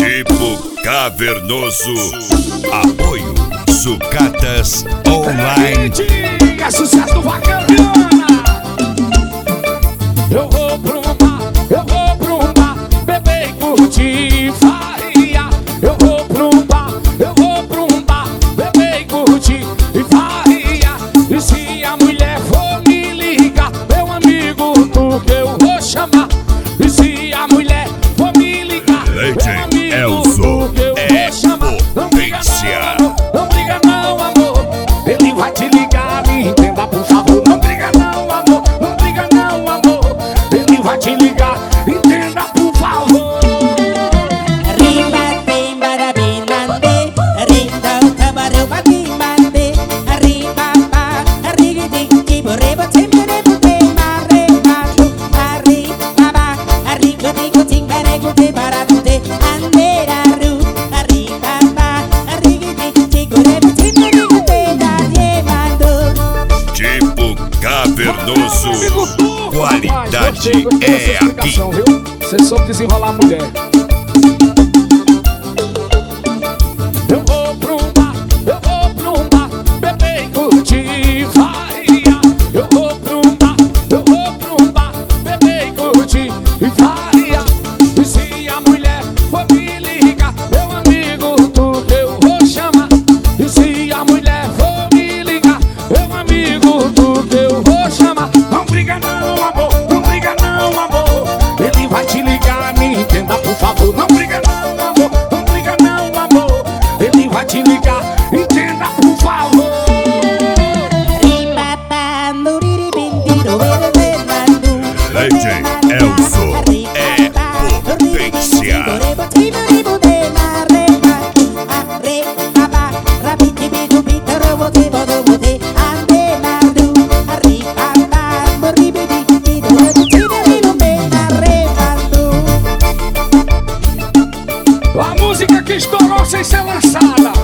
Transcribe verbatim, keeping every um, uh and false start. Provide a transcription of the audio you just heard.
Tipo cavernoso. Apoio Sucatas Online. É sucesso do Vaqueiro Viana. Eu vou pro bar, eu vou pro bar, beber e curtir faria. Eu vou pro bar, eu vou pro bar, beber e curtir e faria. E se a mulher for me ligar, meu amigo, tu que eu vou chamar. E se a mulher for me ligar, Legend Elzo é potência. não briga não, amor. Ele vai te ligar, me entenda por favor. Não briga não, amor. Não briga não, amor. Ele vai te ligar, entenda por favor. Arriba, bimba, da bimande, arriba, o cabarão, ba bimande, arriba, ba, arriba, dingue, borreba, temperebo, bimba, reba, arriba, ba, arriba, dingo, timberego, te barato, te andera, ru, arriba, ba, arriba, dingue, borreba, temperego, te darimando. Tipo cavernoso. Qualidade Gostei, gostei é dessa aqui. explicação, viu? Você soube desenrolar a mulher. Eu vou pro bar, eu vou pro bar, beber e curtir faria. Eu vou pro bar, eu vou pro bar, beber e curtir e faria. E se a mulher for me ligar, meu amigo, tu que eu vou chamar. E se a mulher for me ligar, meu amigo, tu que eu vou chamar. Não briga não, amor, não briga não, amor. Ele vai te ligar, me entenda por favor. Não briga não, amor, não briga não, amor. Ele vai te ligar, entenda por favor. Arriba, ba, nuriri, bindiro, bere, bernando. Legend Elzo é potência. A música que estourou sem ser lançada.